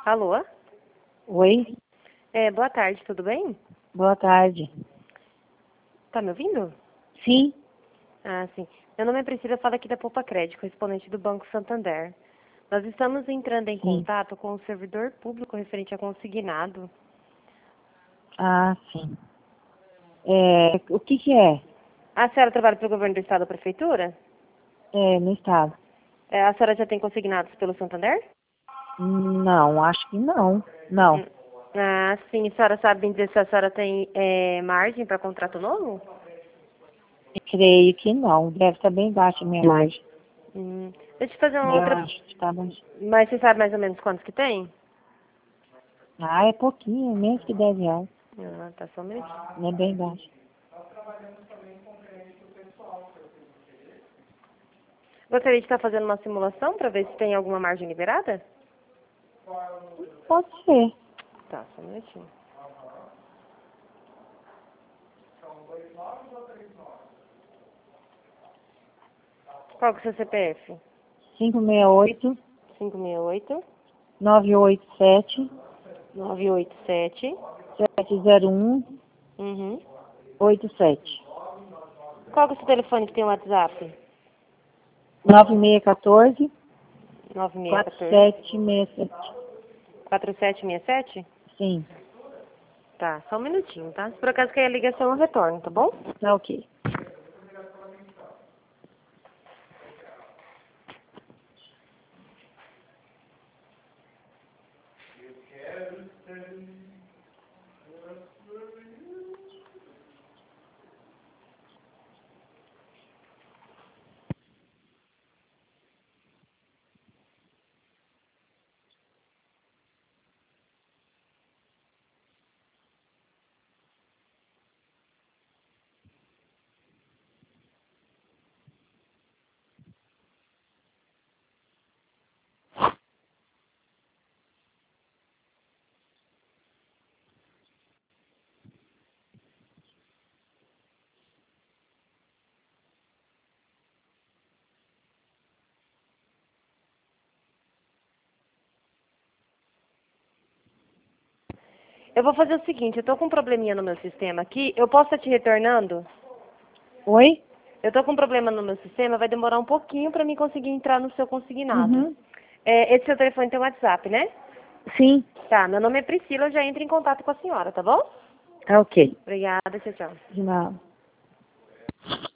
Alô? Oi, Boa tarde, tudo bem? boa tarde. Tá me ouvindo? Sim, Ah, sim. Meu nome é Priscila, eu falo aqui da Poupa Crédito, correspondente do Banco Santander. Nós estamos entrando em sim. contato com o servidor público referente a consignado. Ah, sim. O que que é? A senhora trabalha para o governo do estado ou prefeitura? É, no estado? A senhora já tem consignados pelo Santander? Não, acho que não. Não, Hum. Ah, sim. A senhora sabe me dizer se a senhora tem margem para contrato novo? creio que não. Deve estar bem baixa a minha margem. Deixa eu fazer uma Eu outra... acho que tá baixa. Mas você sabe mais ou menos quantos que tem? Ah, é pouquinho, é menos que R$ 10. Ah, tá, só um minutinho. Não é bem baixo. Gostaria de estar fazendo uma simulação para ver se tem alguma margem liberada? Pode ser. Tá, só um minutinho. Qual que é o seu CPF? 568 568 987 987. 701 Uhum. 87 Qual que é o seu telefone que tem o WhatsApp? 9614 9614 4767. 4767? Sim, Tá, só um minutinho, tá? Se por acaso cair a ligação, eu retorno, tá bom? tá ok. Eu vou fazer o seguinte, eu tô com um probleminha no meu sistema aqui, eu posso estar te retornando? Oi? Eu tô com um problema no meu sistema, vai demorar um pouquinho pra mim conseguir entrar no seu consignado. Uhum. Esse seu telefone tem WhatsApp, né? Sim, Tá, meu nome é Priscila, eu já entro em contato com a senhora, tá bom? tá ok. Obrigada, tchau, tchau. De nada.